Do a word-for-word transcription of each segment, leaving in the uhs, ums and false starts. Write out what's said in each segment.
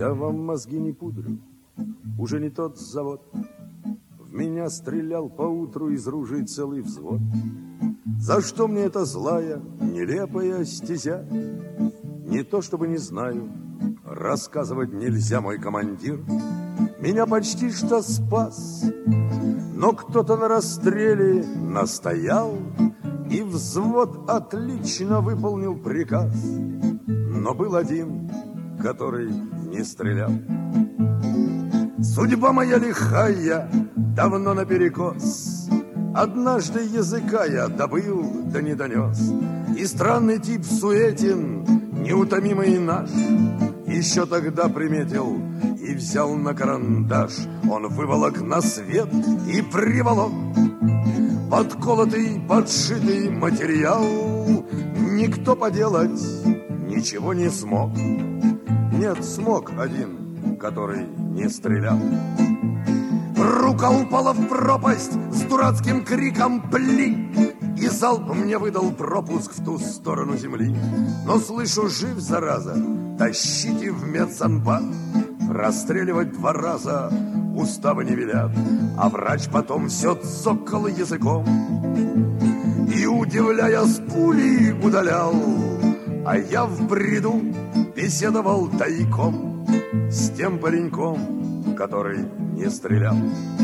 Я вам мозги не пудрю, уже не тот завод. В меня стрелял поутру из ружей целый взвод. За что мне эта злая, нелепая стезя? Не то чтобы не знаю, рассказывать нельзя, мой командир. Меня почти что спас, но кто-то на расстреле настоял, и взвод отлично выполнил приказ. Но был один, который не стрелял. Судьба моя лихая, давно наперекос. Однажды языка я добыл, да не донес. И странный тип суетен, неутомимый наш, еще тогда приметил и взял на карандаш. Он выволок на свет и приволок подколотый, подшитый материал. Никто поделать ничего не смог. Нет, смог один, который не стрелял. Рука упала в пропасть с дурацким криком «Пли!» И залп мне выдал пропуск в ту сторону земли. Но слышу, жив, зараза, тащите в медсанбат. Расстреливать два раза уставы не велят. А врач потом все цокал языком и, удивляя, с пули удалял. А я в бреду беседовал тайком с тем пареньком, который не стрелял.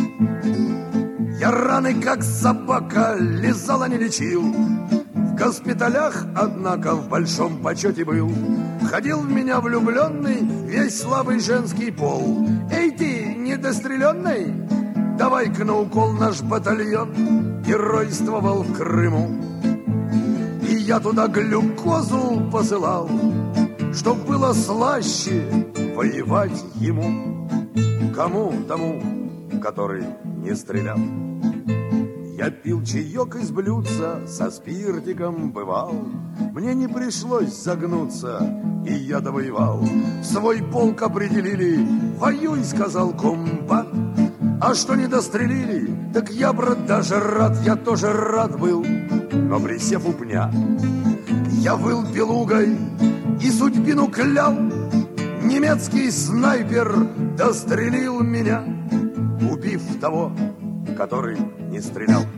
Я раны, как собака, лизал, а не лечил. В госпиталях, однако, в большом почете был. Ходил в меня влюбленный весь слабый женский пол. Эй ты, недостреленный, давай-ка на укол наш батальон геройствовал в Крыму. И я туда глюкозу посылал, чтоб было слаще воевать ему. Кому? Тому, который не стрелял. Я пил чаек из блюдца, со спиртиком бывал. Мне не пришлось загнуться, и я довоевал. В свой полк определили, воюй, сказал комбат. А что не дострелили, так я, брат, даже рад. Я тоже рад был, но присев у пня, я выл белугой и судьбину клял. Немецкий снайпер дострелил меня, убив того, который не стрелял.